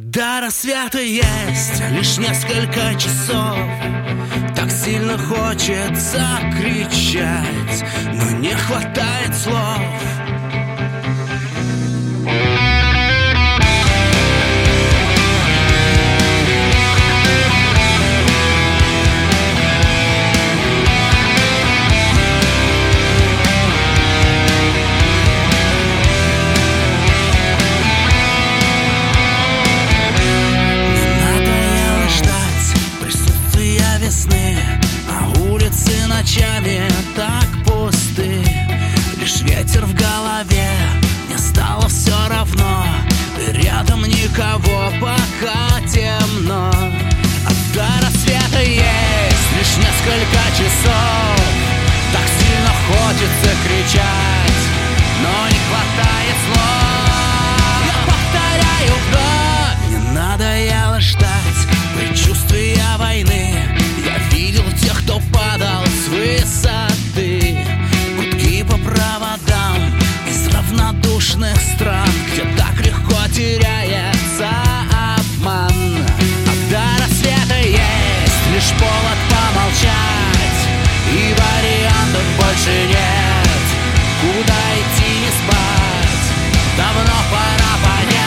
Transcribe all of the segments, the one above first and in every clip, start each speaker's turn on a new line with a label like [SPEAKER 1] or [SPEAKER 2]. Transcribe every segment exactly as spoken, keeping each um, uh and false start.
[SPEAKER 1] до рассвета есть лишь несколько часов. Так сильно хочется кричать, но не хватает слов. А улицы ночами так пусты, лишь ветер в голове, мне стало все равно. Рядом никого, пока темно. А до рассвета есть лишь несколько часов. Так сильно хочется кричать, но не хватает слов. Я повторяю вновь, не надоело ждать предчувствия войны. Я видел тех, кто падал с высоты. Гудки по проводам из равнодушных стран, где так легко теряется обман. А до рассвета есть лишь повод помолчать, и вариантов больше нет. Куда идти не спать, давно пора понять.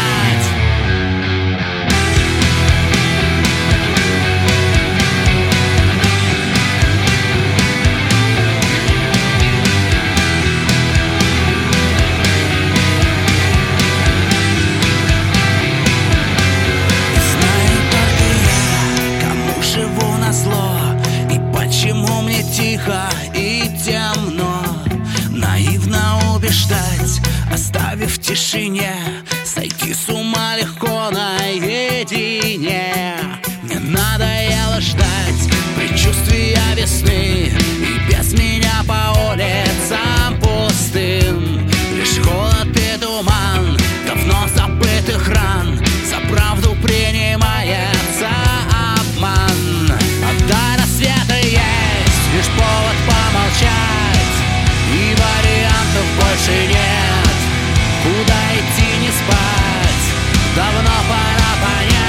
[SPEAKER 1] Почему мне тихо и темно? Наивно убеждать, оставив в тишине. Сойти с ума легко наедине. Мне надоело ждать предчувствия весны, и без меня по улицам пустым лишь холод и туман давно забытых ран. За правду принимается обман. А до рассвета есть лишь повод помолчать, и вариантов больше нет. Куда идти не спать, давно пора понять.